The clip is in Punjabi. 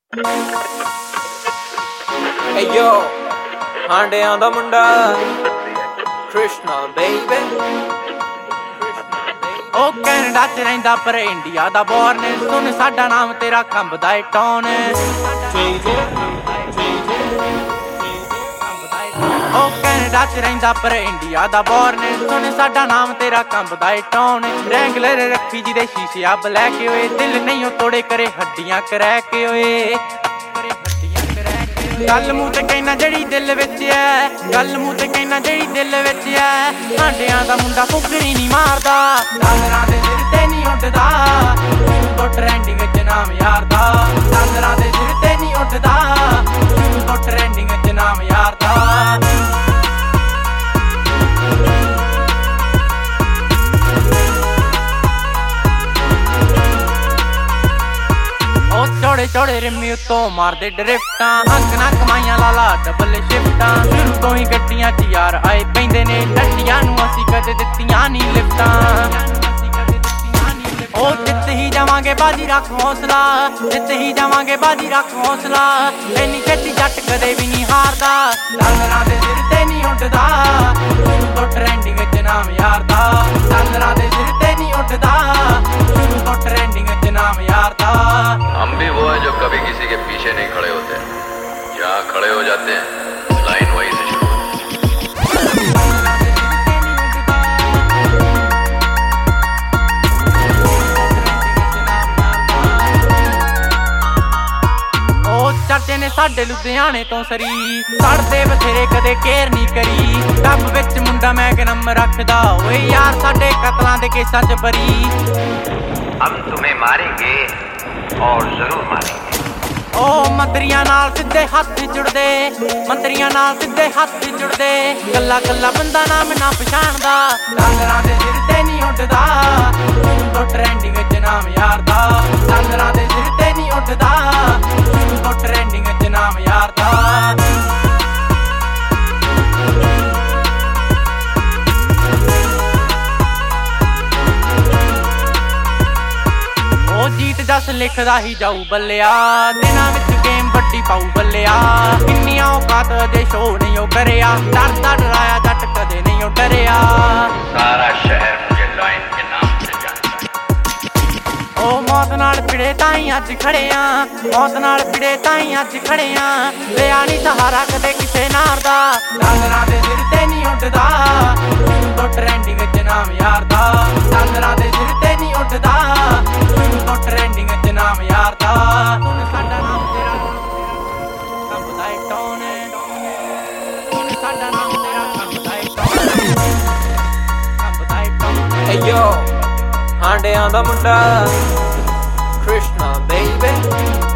Hey yo, ਹਾਂਡਿਆਂ ਦਾ ਮੁੰਡਾ ਕ੍ਰਿਸ਼ਨਾ ਬੇਬੀ ਉਹ ਕੈਨੇਡਾ ਚ ਰਹਿੰਦਾ ਪਰ ਇੰਡੀਆ ਦਾ ਬੋਰਨ ਸੁਣ ਸਾਡਾ ਨਾਮ ਤੇਰਾ ਕੰਬਦਾ ਏ ਟੌਨ ਉਹ ਕੈਨੇਡਾ ਚ ਰਹਿੰਦਾ ਪਰ ਇੰਡੀਆ ਦਾ ਬੋਰਨ ਸੁਣ ਸਾਡਾ ਨਾਮ ਤੇਰਾ ਕੰਬਦਾ ਏ ਟੌਨ ਰੈਂਗਲਰ ਰੱਖੀ ਜਿਹਦੇ ਸ਼ੀਸ਼ੇ ਆ ਬਲੈਕ ਓਏ ਦਿਲ ਨਹੀਂ ਉਹ ਤੋੜੇ ਕਰੇ ਹੱਡੀਆਂ ਕਰੈਕ ਓਏ ਗੱਲ ਮੂੰਹ ਤੇ ਕਹਿਣਾ ਜਿਹੜੀ ਦਿਲ ਵਿੱਚ ਐ ਗੱਲ ਮੂੰਹ ਤੇ ਕਹਿਣਾ ਜਿਹੜੀ ਦਿਲ ਵਿੱਚ ਐ ਹਾਂਡਿਆਂ ਦਾ ਮੁੰਡਾ ਫੁਕਰੀ ਨਹੀਂ ਮਾਰਦਾ ਡਾਲਰਾਂ ਦੇ ਸਿਰ ਤੇ ਨਹੀਂ ਉੱਡਦਾ ਤੋ ਟ੍ਰੈਂਡਿੰਗ ਚ ਨਾਮ ਯਾਰ ਦਾ ਡਾਲਰਾਂ ਦੇ ਸਿਰ ਤੇ ਨਹੀਂ ਉੱਡਦਾ ਤੋ ਟ੍ਰੈਂਡਿੰਗ ਚ ਨਾਮ ਯਾਰ ਦਾ ਚੌੜੇ ਚੌੜੇ ਰਿਮੀ ਉੱਤੋਂ ਮਾਰਦੇ ਡਰਿਫਟਾਂ ਹੱਕ ਨਾ ਕਮਾਈਆਂ ਲਾਲਾ ਡਬਲ ਸ਼ਿਫਟਾਂ ਸ਼ੁਰੂ ਤੋਂ ਹੀ ਗੱਡੀਆਂ 'ਚ ਯਾਰ ਆਏ ਪੈਂਦੇ ਨੇ ਡੱਡੀਆਂ ਨੂੰ ਅਸੀਂ ਕਦੇ ਦਿੱਤੀਆਂ ਨਹੀਂ ਲਿਫਟਾਂ ਉਹ ਜਿੱਤ ਹੀ ਜਾਵਾਂਗੇ ਬਾਜੀ ਰੱਖ ਹੌਸਲਾ ਜਿੱਤ ਹੀ ਜਾਵਾਂਗੇ ਬਾਜੀ ਰੱਖ ਹੌਸਲਾ ਇੰਨੀ ਛੇਤੀ ਜੱਟ ਕਦੇ ਵੀ ਨਹੀਂ ਹਾਰਦਾ ਡਾਲਰਾਂ ਦੇ ਸਿਰ ਤੇ ਨਹੀਂ ਉੱਡਦਾ ਸ਼ੁਰੂ ਤੋਂ ਟ੍ਰੈਂਡਿੰਗ 'ਚ ਨਾਮ ਯਾਰ ਦਾ ਡਾਲਰਾਂ ਦੇ ਸਿਰ ਤੇ ਨਹੀਂ ਉੱਡਦਾ ਸ਼ੁਰੂ ਤੋਂ ਟ੍ਰੈਂਡਿੰਗ 'ਚ ਨਾਮ ਯਾਰ ਦਾ हम भी वो हैं जो कभी किसी के पीछे नहीं खड़े होते जहाँ खड़े हो जाते हैं लाइन वहीं से शुरू ਚਰਚੇ ਨੇ ਸਾਡੇ ਲੁਧਿਆਣੇ ਤੋਂ ਸਰੀ ਸੜਦੇ ਬਥੇਰੇ ਕਦੇ ਕੇਅਰ ਨਹੀਂ ਕਰੀ ਡੱਬ ਵਿੱਚ ਮੁੰਡਾ ਮੈਂ ਨੰਬਰ ਰੱਖਦਾ ਓਏ ਯਾਰ ਸਾਡੇ ਕਤਲਾਂ ਦੇ ਕੇਸਾਂ 'ਚ ਬਰੀ हम तुम्हें मारेंगे और जरूर मारेंगे ਉਹ ਮੰਤਰੀਆਂ ਨਾਲ ਸਿੱਧੇ ਹੱਥ ਜੁੜਦੇ ਮੰਤਰੀਆਂ ਨਾਲ ਸਿੱਧੇ ਹੱਥ ਜੁੜਦੇ ਗੱਲਾਂ ਗੱਲਾਂ ਬੰਦਾ ਨਾਮ ਨਾ ਪਛਾਣਦਾ ਡਾਲਰਾਂ ਦੇ ਸਿਰ ਤੇ ਨਹੀਂ ਉੱਡਦਾ ਤੋ ਟ੍ਰੈਂਡਿੰਗ 'ਚ ਨਾਮ ਯਾਰ ਦਾ ਡਾਲਰਾਂ ਦੇ ਸਿਰ ਤੇ ਨਹੀਂ ਉੱਡਦਾ ਤੋ ਟ੍ਰੈਂਡਿੰਗ 'ਚ ਨਾਮ ਯਾਰ ਦਾ ਜੀਤ ਜਸ ਲਿਖਦਾ ਹੀ ਜਾਊ ਬੱਲਿਆ ਦਿਨਾਂ ਵਿੱਚ ਗੇਮ ਵੱਡੀ ਪਾਊ ਬੱਲਿਆ ਕਿੰਨੀਆਂ ਔਕਾਤ ਅਜੇ ਸ਼ੋ ਨਹੀਂ ਉਹ ਕਰਿਆ ਡਰਦਾ ਡਰਾਇਆ ਜੱਟ ਕਦੇ ਨਹੀਂ ਉਹ ਡਰਿਆ सारा शहर मुझे लाइन के नाम से जानता ਉਹ ਮੌਤ ਨਾਲ ਭਿੜੇ ਤਾਂ ਹੀ ਅੱਜ ਖੜੇ ਆ ਮੌਤ ਨਾਲ ਭਿੜੇ ਤਾਂ ਹੀ ਅੱਜ ਖੜੇ ਆ ਲਿਆ ਨਹੀਂ ਸਹਾਰਾ ਕਦੇ ਕਿਸੇ ਨਾਰ ਦਾ ਡਾਲਰਾਂ ਦੇ ਸਿਰ ਤੇ ਨਹੀਂ ਉੱਡਦਾ ਤੋ ਟ੍ਰੈਂਡਿੰਗ 'ਚ ਨਾਮ ਯਾਰ ਦਾ ਡਾਲਰਾਂ ਦੇ ਸਿਰ ਤੇ ਨਹੀਂ ਉੱਡਦਾ ਤੋ ਟ੍ਰੈਂਡਿੰਗ 'ਚ ਨਾਮ ਯਾਰ ਦਾ ਹੁਣ ਸਾਡਾ ਨਾਮ ਤੇਰਾ ਕੰਬਦਾ ਏ ਟੌਨ ਹੁਣ ਸਾਡਾ ਨਾਮ ਤੇਰਾ ਕੰਬਦਾ ਏ ਟੌਨ ਕੰਬਦਾ ਏ ਟੌਨ ਏ ਯੋ ਹਾਂਡਿਆਂ ਦਾ ਮੁੰਡਾ ਕ੍ਰਿਸ਼ਨਾ ਬੇਬੀ